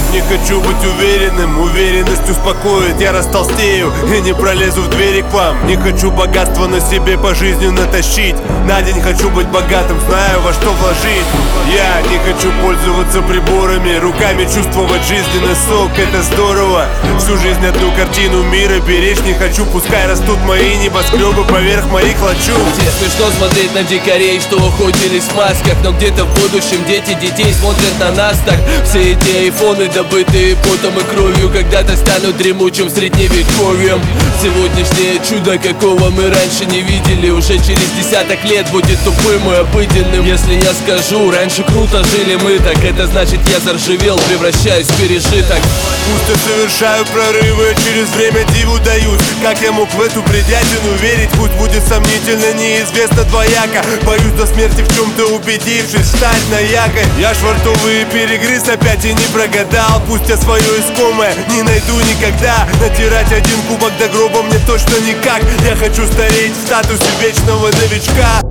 Не хочу быть уверенным, уверенность успокоит. Я растолстею и не пролезу в двери к вам. Не хочу богатство на себе по жизни натащить. На день хочу быть богатым, знаю во что вложить. Я не хочу пользоваться приборами, руками чувствовать жизненный сок. Это здорово. Всю жизнь одну картину мира беречь не хочу. Пускай растут мои небоскребы поверх моих лачуг. Мне смешно смотреть на дикарей, что охотились в масках. Но где-то в будущем дети детей смотрят на нас так. Все эти айфоны, добытые потом и кровью, когда-то станут дремучим средневековьем. Сегодняшнее чудо, какого мы раньше не видели, уже через десяток лет будет тупым и обыденным. Если я скажу, раньше круто жили мы, так это значит я заржавел, превращаюсь в пережиток. Пусть я совершаю прорывы, через время диву даюсь. Как я мог в эту бредятину верить? Пусть будет сомнительно, неизвестно, двояко. Боюсь до смерти в чем-то убедившись, встать на якорь. Я швартовые перегрыз опять и не прогадал. Пусть я свое искомое не найду никогда. Натирать один кубок до гроба мне точно никак. Я хочу стареть в статусе вечного новичка.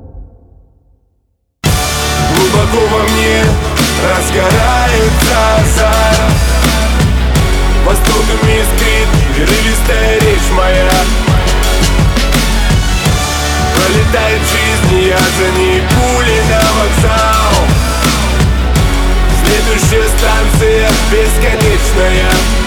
Глубоко во мне разгорается азарт. Востоком искрит прерывистая речь моя. Пролетает жизнь, я за ней пулей на вокзал. Следующая станция бесконечная.